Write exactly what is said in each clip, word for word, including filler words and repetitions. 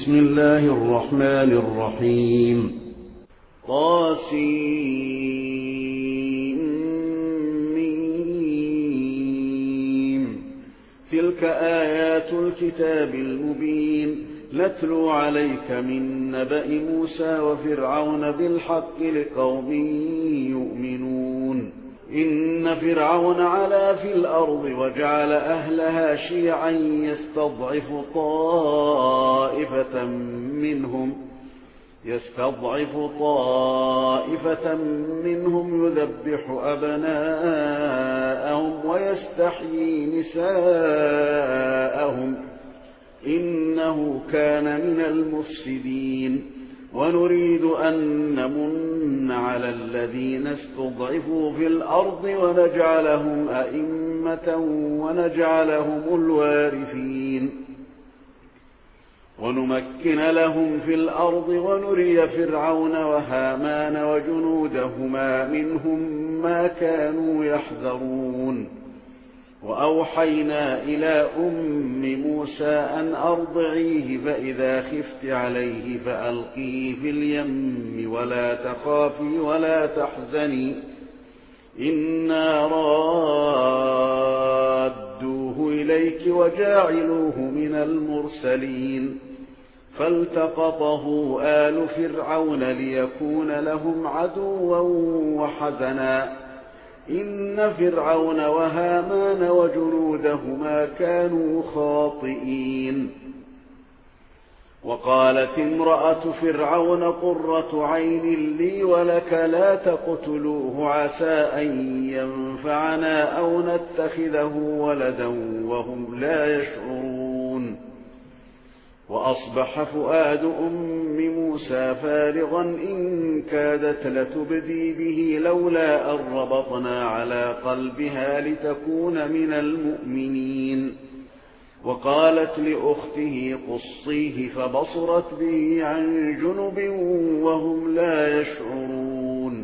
بسم الله الرحمن الرحيم. طاسيم. تلك آيات الكتاب المبين نتلو عليك من نبأ موسى وفرعون بالحق لقوم يؤمنون. إن فرعون علا في الأرض وجعل أهلها شيعا يستضعف طائفة منهم يستضعف طائفة منهم يذبح أبناءهم ويستحيي نساءهم إنه كان من المفسدين. ونريد أن نمن على الذين استضعفوا في الأرض ونجعلهم أئمة ونجعلهم الوارثين ونمكن لهم في الأرض ونري فرعون وهامان وجنودهما منهم ما كانوا يحذرون. وأوحينا إلى أم موسى أن أرضعيه فإذا خفت عليه فألقيه في اليم ولا تخافي ولا تحزني إنا رادوه إليك وجاعلوه من المرسلين. فالتقطه آل فرعون ليكون لهم عدوا وحزنا إن فرعون وهامان وجنودهما كانوا خاطئين. وقالت امرأة فرعون قرة عين لي ولك لا تقتلوه عسى أن ينفعنا أو نتخذه ولدا وهم لا يشعرون. وأصبح فؤاد أم موسى فارغا إن كادت لتبدي به لولا أن ربطنا على قلبها لتكون من المؤمنين. وقالت لأخته قصيه فبصرت به عن جنب وهم لا يشعرون.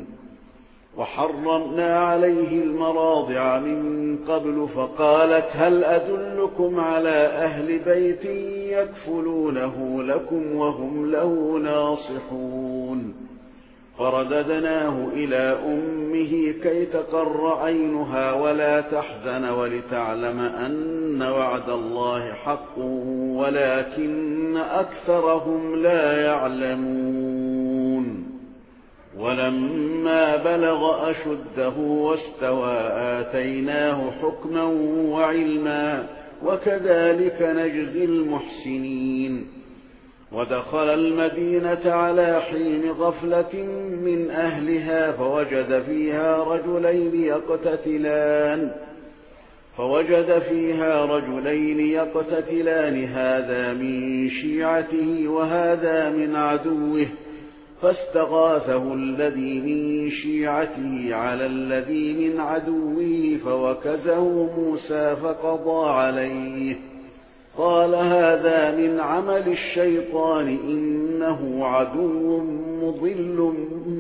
وحرمنا عليه المراضع من قبل فقالت هل أدلكم على أهل بيت يكفلونه لكم وهم له ناصحون. فرددناه إلى أمه كي تقر عينها ولا تحزن ولتعلم أن وعد الله حق ولكن أكثرهم لا يعلمون. ولما بلغ أشده واستوى آتيناه حكما وعلما وكذلك نجزي المحسنين. ودخل المدينة على حين غفلة من أهلها فوجد فيها رجلين يقتتلان فوجد فيها رجلين يقتتلان هذا من شيعته وهذا من عدوه فاستغاثه الذي من شيعته على الذي من عدوه فوكزه موسى فقضى عليه قال هذا من عمل الشيطان إنه عدو مضل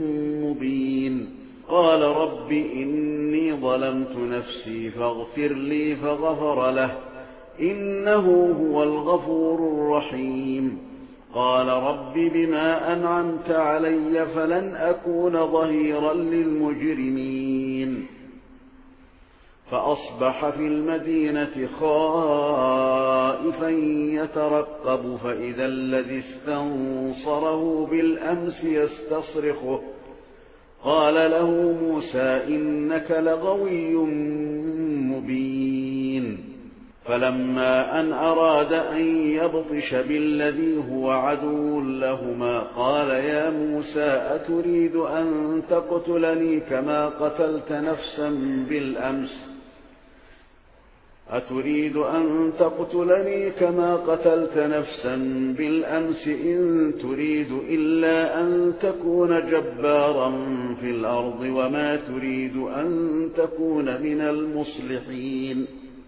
مبين. قال رب إني ظلمت نفسي فاغفر لي فغفر له إنه هو الغفور الرحيم. قال رب بما أنعمت علي فلن أكون ظهيرا للمجرمين. فأصبح في المدينة خائفا يترقب فإذا الذي استنصره بالأمس يستصرخه قال له موسى إنك لغوي مبين. فلما أن أراد أن يبطش بالذي هو عدو لهما قال يا موسى أتريد أن تقتلني كما قتلت نفسا بالأمس أتريد أن تقتلني كما قتلت نفسا بالأمس إن تريد إلا أن تكون جبارا في الأرض وما تريد أن تكون من المصلحين.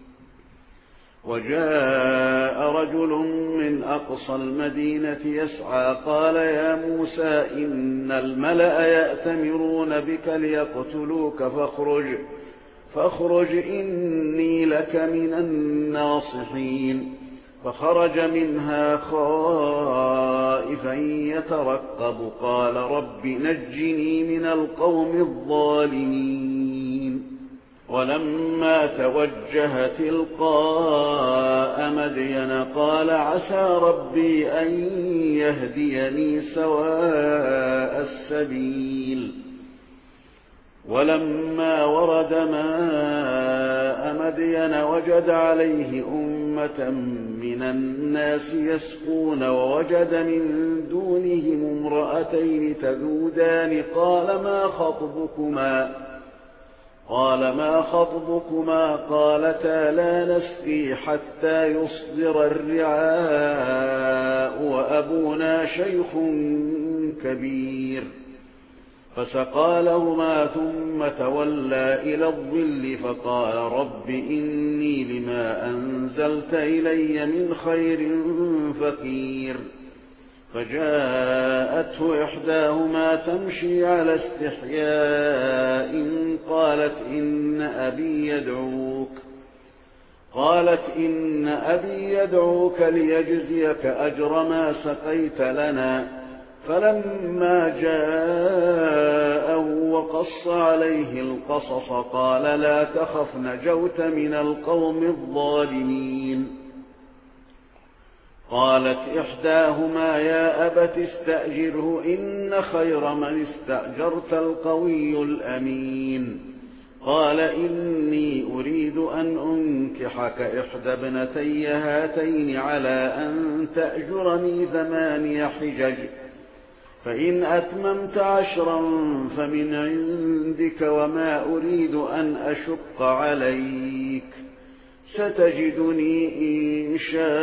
وجاء رجل من أقصى المدينة يسعى قال يا موسى إن الملأ يأتمرون بك ليقتلوك فاخرج فاخرج إني لك من الناصحين. فخرج منها خائفا يترقب قال رب نجني من القوم الظالمين ولما توجه تلقاء مدين قال عسى ربي أن يهديني سواء السبيل ولما ورد ماء مدين وجد عليه أمة من الناس يسقون ووجد من دونهم امرأتين تذودان قال ما خطبكما قال ما خطبكما قالتا لا نسقي حتى يصدر الرعاء وأبونا شيخ كبير فسقى لهما ثم تولى إلى الظل فقال رب إني لما أنزلت إلي من خير فقير فجاءته إحداهما تمشي على استحياء قالت إن أبي يدعوك قالت إن أبي يدعوك ليجزيك أجر ما سقيت لنا فلما جاءه وقص عليه القصص قال لا تخف نجوت من القوم الظالمين قالت إحداهما يا أبت استأجره إن خير من استأجرت القوي الأمين قال إني أريد أن أنكحك إحدى ابنتي هاتين على أن تأجرني ثماني حجج فإن أتممت عشرا فمن عندك وما أريد أن أشق عليك ستجدني إن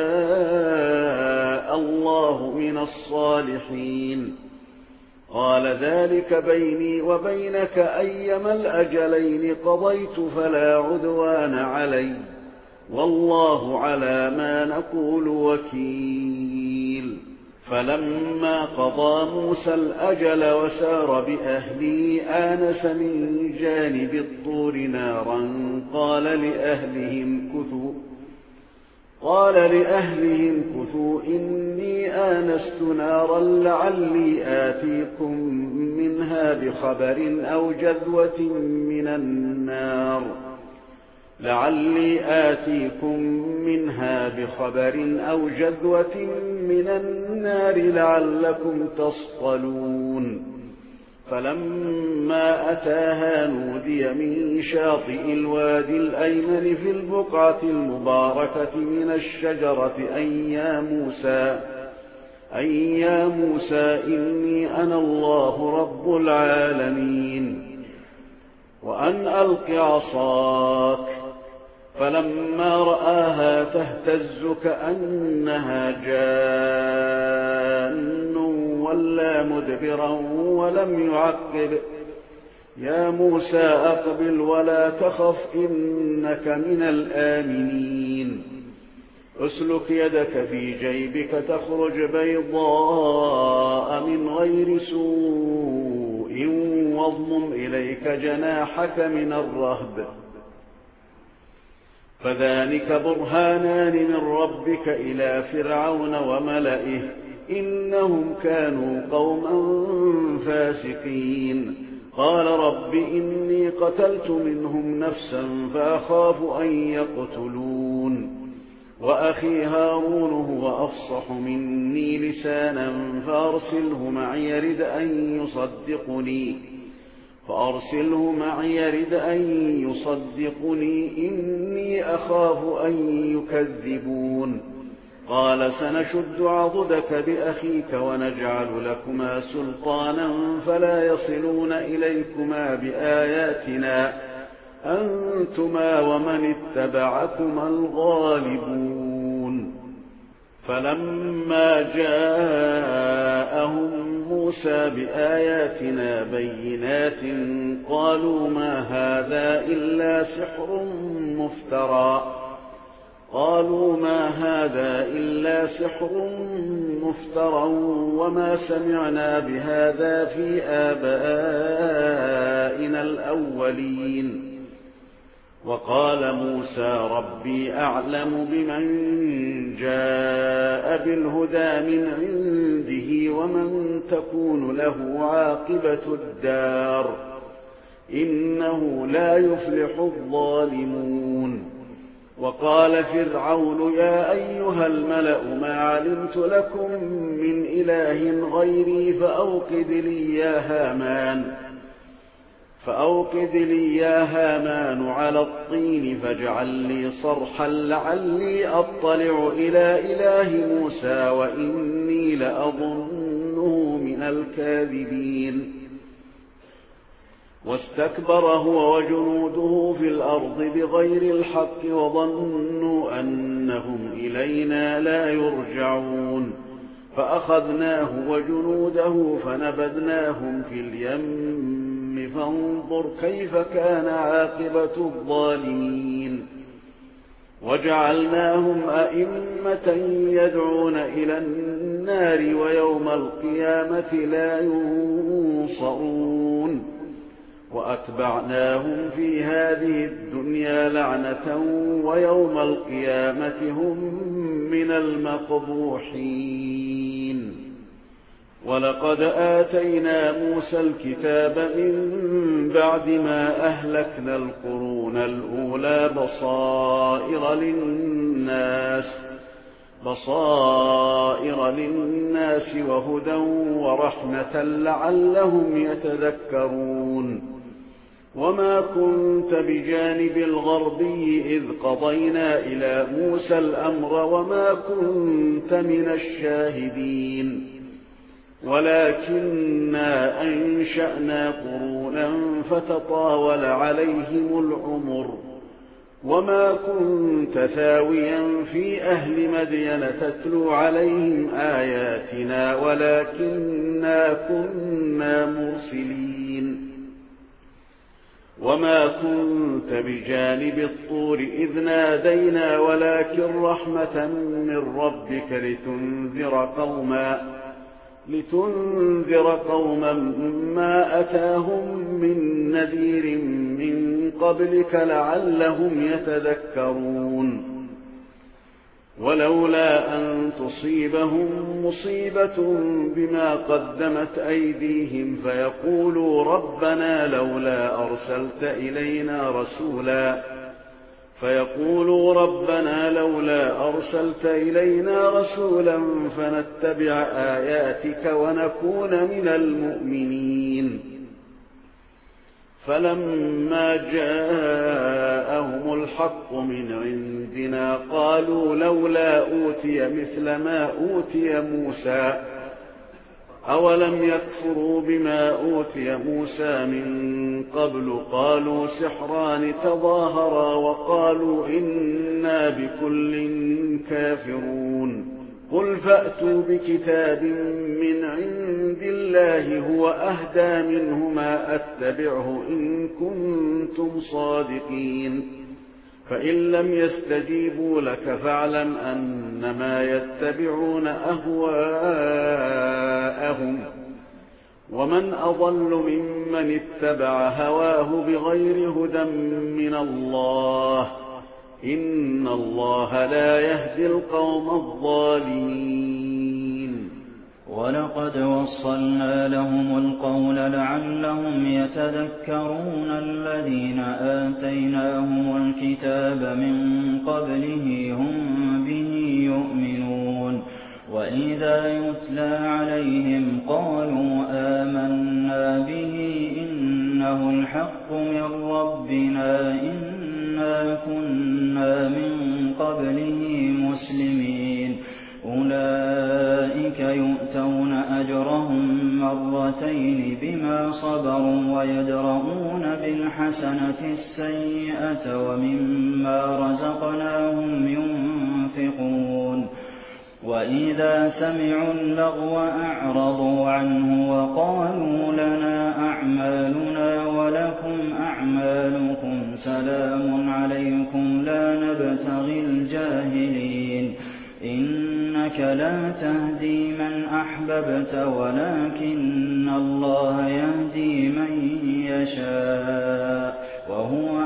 شاء الله من الصالحين قال ذلك بيني وبينك أيما الأجلين قضيت فلا عدوان علي والله على ما نقول وكيل فلما قضى موسى الأجل وسار بأهله آنس من جانب الطور نارا قال لأهلهم كثوا قال لأهلهم كثوا إني آنست نارا لعلي آتيكم منها بخبر أو جذوة من النار لعلي آتيكم منها بخبر أو جذوة من النار لعلكم تصطلون فلما أتاها نودي من شاطئ الوادي الأيمن في البقعة المباركة من الشجرة أن يا موسى أن يا موسى إني أنا الله رب العالمين وأن ألق عصاك فلما رآها تهتز كأنها جان ولا مدبرا ولم يعقب يا موسى أقبل ولا تخف إنك من الآمنين اسلك يدك في جيبك تخرج بيضاء من غير سوء واضمم إليك جناحك من الرهب فذلك برهانان من ربك إلى فرعون وملئه إنهم كانوا قوما فاسقين قال رب إني قتلت منهم نفسا فأخاف أن يقتلون وأخي هارون هو أفصح مني لسانا فأرسله معي يرد أن يصدقني فأرسله معي يرد أن يصدقني إني أخاف أن يكذبون قال سنشد عضدك بأخيك ونجعل لكما سلطانا فلا يصلون إليكما بآياتنا أنتما ومن اتبعكما الغالبون فلما جاءهم موسى بآياتنا بينات قالوا ما هذا إلا سحر مفترى قالوا ما هذا إلا سحر مفترى وما سمعنا بهذا في آبائنا الأولين وقال موسى ربي أعلم بمن جاء بالهدى من عنده ومن تكون له عاقبة الدار إنه لا يفلح الظالمون. وقال فرعون يا أيها الملأ ما علمت لكم من إله غيري فأوقد لي يا هامان فأوقد لي يا هامان على الطين فاجعل لي صرحا لعلي أطلع إلى إله موسى وإني لأظنه من الكاذبين. واستكبر هو وجنوده في الأرض بغير الحق وظنوا أنهم إلينا لا يرجعون فأخذناه وجنوده فنبذناهم في اليم فانظر كيف كان عاقبة الظالمين. وجعلناهم أئمة يدعون إلى النار ويوم القيامة لا ينصرون وأتبعناهم في هذه الدنيا لعنة ويوم القيامة هم من المقبوحين. ولقد آتينا موسى الكتاب من بعد ما أهلكنا القرون الأولى بصائر للناس بصائر للناس وهدى ورحمة لعلهم يتذكرون. وما كنت بجانب الغربي إذ قضينا إلى موسى الأمر وما كنت من الشاهدين ولكننا أنشأنا قرونا فتطاول عليهم العمر وما كنت ثاويا في أهل مدين تتلو عليهم آياتنا ولكننا كنا مرسلين. وما كنت بجانب الطور إذ نادينا ولكن رحمة من ربك لتنذر قوما لتنذر قوما ما أتاهم من نذير من قبلك لعلهم يتذكرون. ولولا أن تصيبهم مصيبة بما قدمت أيديهم فيقولوا ربنا لولا أرسلت إلينا رسولا فيقولوا ربنا لولا أرسلت إلينا رسولا فنتبع آياتك ونكون من المؤمنين. فلما جاءهم الحق من عندنا قالوا لولا أوتي مثل ما أوتي موسى أولم يكفروا بما أوتي موسى من قبل قالوا سحران تظاهرا وقالوا إنا بكل كافرون. قل فأتوا بكتاب من عند الله هو أهدى منهما أتبعه إن كنتم صادقين. فإن لم يستجيبوا لك فاعلم أنما يتبعون أهواءهم ومن أضل ممن اتبع هواه بغير هدى من الله إن الله لا يهدي القوم الظالمين. ولقد وصلنا لهم القول لعلهم يتذكرون الذين آتيناهم الكتاب من قبله هم به يؤمنون. وإذا يتلى عليهم قالوا آمنا به إنه الحق من ربنا إنا كنا من قبله مسلمين. أولئك يؤتون أجرهم مرتين بما صبروا ويدرؤون بالحسنة السيئة ومما رزقناهم ينفقون. وإذا سمعوا اللغو أعرضوا عنه وقالوا لنا أعمالنا ولكم أعمالكم سلام عليكم لا نبتغي الجاهلين. إنك لا تهدي من أحببت ولكن الله يهدي من يشاء وهو أعلم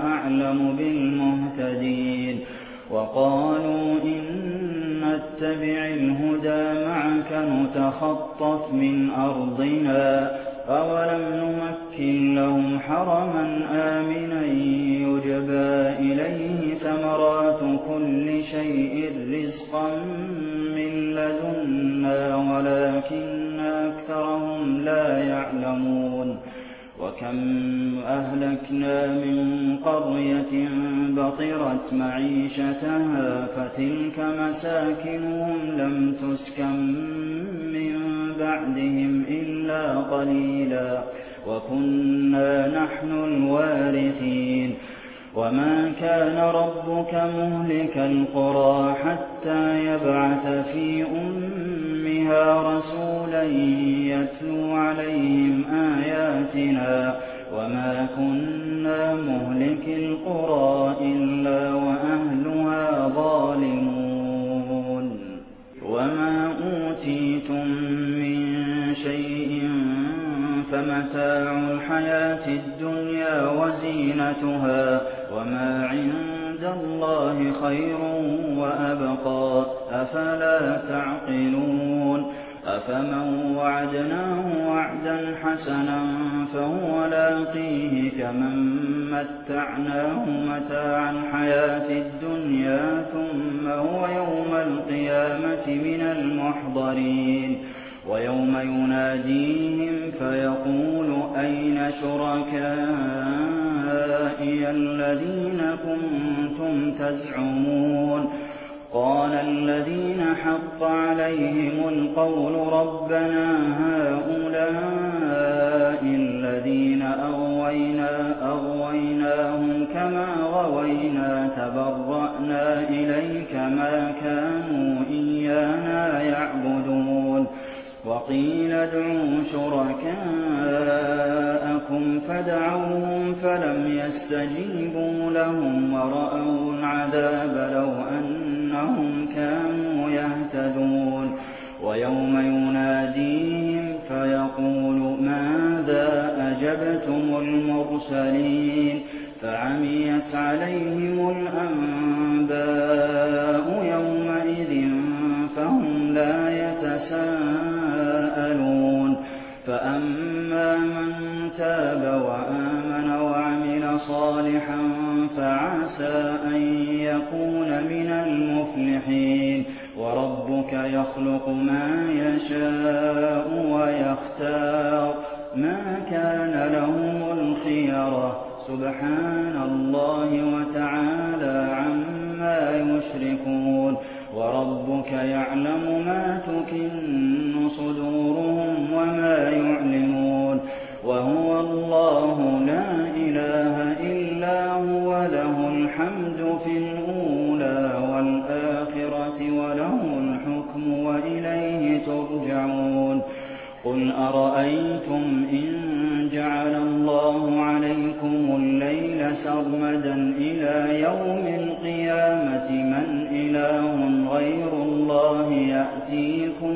أعلم بالمهتدين وقالوا إن نتبع الهدى معك نتخطف من أرضنا أولم نمكن لهم حرما آمنا يجبى إليه ثمرات كل شيء رزقا من لدنا ولكن أكثرهم لا يعلمون وكم أهلكنا من قرية بطرت معيشتها فتلك مساكنهم لم تسكن من بعدهم إلا قليلا وكنا نحن الوارثين وما كان ربك مهلك القرى حتى يبعث في أمها رسولا يتلو عليهم آياتنا وما كنا مهلك القرى إلا وأهلها ظالمون وما أوتيتم من شيء فمتاع الحياة الدنيا وزينتها وما عند الله خير وأبقى أفلا تعقلون أفمن وعدناه وعدا حسنا فهو لاقيه كمن متعناه متاع الحياة الدنيا ثم هو يوم القيامة من المحضرين ويوم يناديهم فيقول أين شركائي الذين كنتم تزعمون قال الذين حق عليهم القول ربنا هؤلاء الذين أغوينا أغويناهم كما غوينا تبرأنا إليك ما كانوا إيانا يعبدون وقيل ادعوا شركاءكم فدعوهم فلم يستجيبوا لهم ورأوا العذاب لو أنهم كانوا يهتدون ويوم يناديهم فيقول ماذا أجبتم المرسلين فعميت عليهم الأنباء يومئذ فهم لا يتساءلون فأما من تاب وآمن وعمل صالحا فعسى أن يكون من المفلحين وربك يخلق ما يشاء ويختار ما كان لهم الخيرة سبحان الله وتعالى عما يشركون وربك يعلم ما تكن صدورهم وما يعلنون وهو الله لا إله إلا هو له الحمد في الأولى والآخرة وله الحكم وإليه ترجعون قل أرأيتم إن جعل الله عليكم الليل سرمدا إلى يوم القيامة من إله غير الله يأتيكم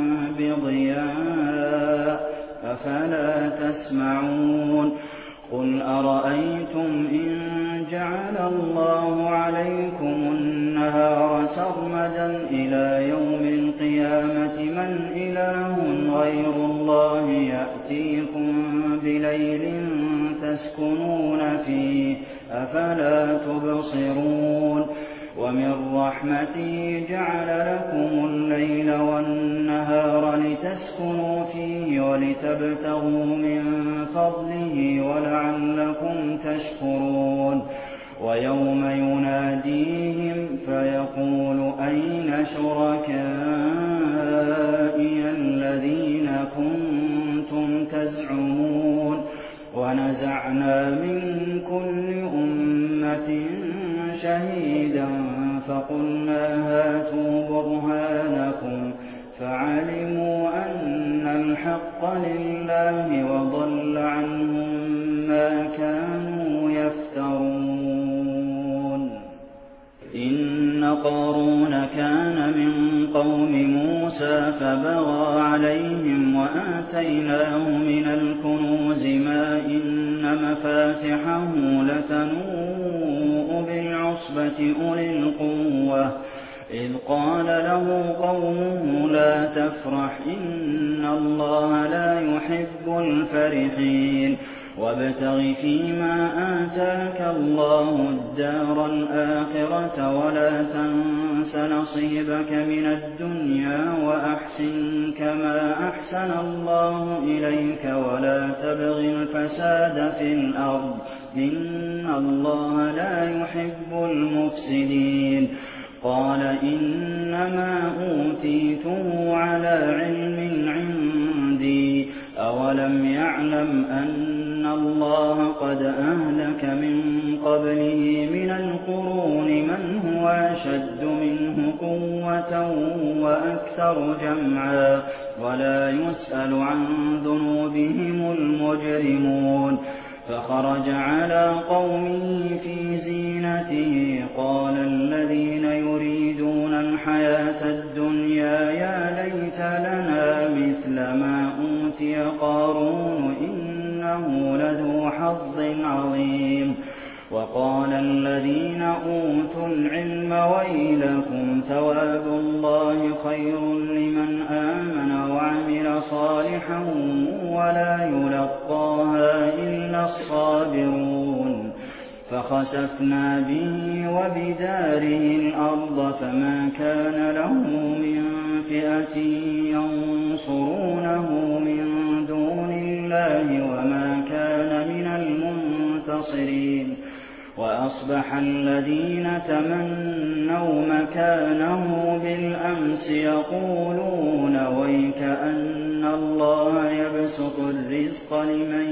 بضياء أفلا تسمعون قل أرأيتم إن جعل الله عليكم النهار سرمدا إلى يوم القيامة من إله غير الله يأتيكم بليل تسكنون فيه أفلا تبصرون ومن رحمته جعل لكم الليل والنهار لتسكنوا فيه ولتبتغوا من فضله ولعلكم تشكرون ويوم يناديهم فيقول أين شركائي الذين كنتم تزعمون ونزعنا من كل أمة شهيدا فقلنا هاتوا برهانكم فعلموا أن الحق لله وضل عنهم ما كانوا يفترون إن قارون كان من قوم موسى فبغى عليهم وآتيناه من الكنوز ما إن مفاتحه لتنوء الْعُصْبَةِ أُولِي الْقُوَّةِ إِذْ قَالَ لَهُ قَوْمُهُ لَا تَفْرَحْ إِنَّ اللَّهَ لَا يُحِبُّ الْفَرِحِينَ وَابْتَغِ فِيمَا آتَاكَ اللَّهُ الدَّارَ الْآخِرَةَ وَلَا تَنسَ نَصِيبَكَ مِنَ الدُّنْيَا وَأَحْسِن كَمَا أَحْسَنَ اللَّهُ إِلَيْكَ وَلَا تَبْغِ الْفَسَادَ فِي الْأَرْضِ ۖ إِنَّ اللَّهَ لَا يُحِبُّ الْمُفْسِدِينَ قَالَ إِنَّمَا أُوتِيتُهُ عَلَىٰ عِلْمٍ عِندِي ۚ أَوَلَمْ يَعْلَمْ أَنَّ اللَّهَ قَدْ أَهْلَكَ مِن قَبْلِهِ مِنَ الْقُرُونِ مَنْ هُوَ أَشَدُّ مِنْهُ قُوَّةً وَأَكْثَرُ جَمْعًا وَلَا يُسْأَلُ عَن ذُنُوبِهِمُ الْمُجْرِمُونَ فَخَرَجَ عَلَىٰ قَوْمِهِ فِي زِينَتِهِ قَالَ الَّذِينَ يُرِيدُونَ الْحَيَاةَ الدُّنْيَا يَا لَيْتَ لَنَا مِثْلَ مَا أُوتِيَ قَارُونُ إِنَّهُ لَذُو حَظٍّ عَظِيمٍ وَقَالَ الَّذِينَ أُوتُوا الْعِلْمَ وَيْلَكُمْ ثَوَابُ اللَّهِ خَيْرٌ لِّمَنْ آمَنَ وَعَمِلَ صَالِحًا وَلَا يُلَقَّاهَا إِلَّا الصَّابِرُونَ فَخَسَفْنَا بِهِ وَبِدَارِهِ الْأَرْضَ فَمَا كَانَ لَهُ مِن فِئَةٍ يَنصُرُونَهُ مِن دُونِ اللَّهِ وَمَا كَانَ مِنَ الْمُنتَصِرِينَ وَأَصْبَحَ الَّذِينَ تَمَنَّوْا مَكَانَهُ بِالْأَمْسِ يَقُولُونَ وَيْكَأَنَّ اللَّهَ يَبْسُطُ الرِّزْقَ لِمَن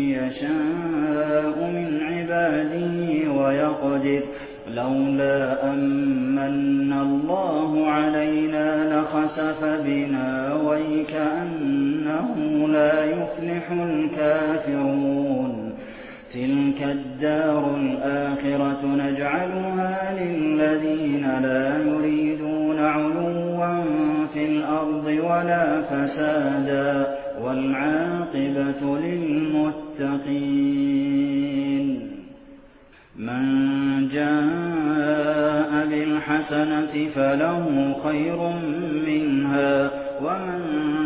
يَشَاءُ مِنْ عِبَادِهِ وَيَقْدِرُ لَوْلَا أَن مَّنَّ اللَّهُ عَلَيْنَا لَخَسَفَ بِنَا وَيْكَأَنَّهُ لَا يُفْلِحُ الْكَافِرُونَ تِلْكَ الدَّارُ الْآخِرَةُ نَجْعَلُهَا لِلَّذِينَ لَا يُرِيدُونَ عُلُوًّا فِي الْأَرْضِ وَلَا فَسَادًا ۖ وَالْعَاقِبَةُ لِلْمُتَّقِينَ مَن جَاءَ بِالْحَسَنَةِ فَلَهُ خَيْرٌ مِّنْهَا وَمَن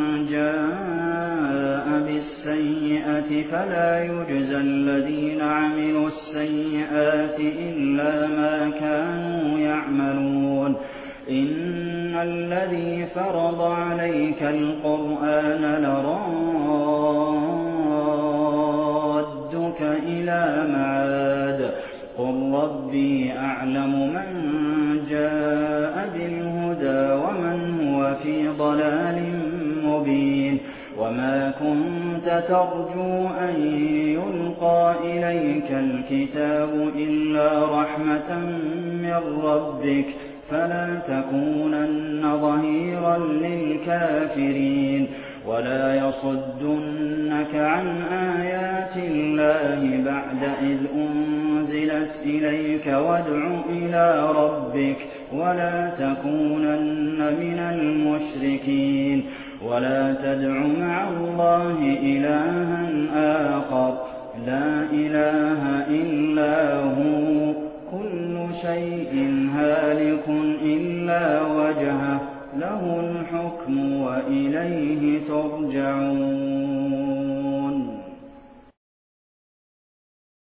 جَاءَ بِالسَّيِّئَةِ فَلَا يُجْزَى الَّذِينَ عَمِلُوا السَّيِّئَاتِ إِلَّا مَا كَانُوا يَعْمَلُونَ إِنَّ الَّذِي فَرَضَ عَلَيْكَ الْقُرْآنَ لَرَادُّكَ إِلَىٰ مَعَادٍ قُل رَّبِّي أَعْلَمُ مَن جَاءَ بِالْهُدَىٰ وَمَنْ هُوَ فِي ضَلَالٍ مُّبِينٍ وَمَا كُنتَ تَرْجُو أَن يُلْقَىٰ إِلَيْكَ الْكِتَابُ إِلَّا رَحْمَةً مِّن رَّبِّكَ فَلَا تَكُونَنَّ ظَهِيرًا لِّلْكَافِرِينَ وَلَا يَصُدُّنَّكَ عَنْ آيَاتِ اللَّهِ بَعْدَ إِذْ أُنزِلَتْ إِلَيْكَ وَادْعُ إِلَىٰ رَبِّكَ وَلَا تَكُونَنَّ مِنَ الْمُشْرِكِينَ وَلَا تَدْعُ مَعَ اللَّهِ إِلَٰهًا آخَرَ لَا إِلَٰهَ إِلَّا هُوَ كُلُّ شَيْءٍ هَالِكٌ إِلَّا وَجْهَهُ لَهُ الْحُكْمُ وَإِلَيْهِ تُرْجَعُونَ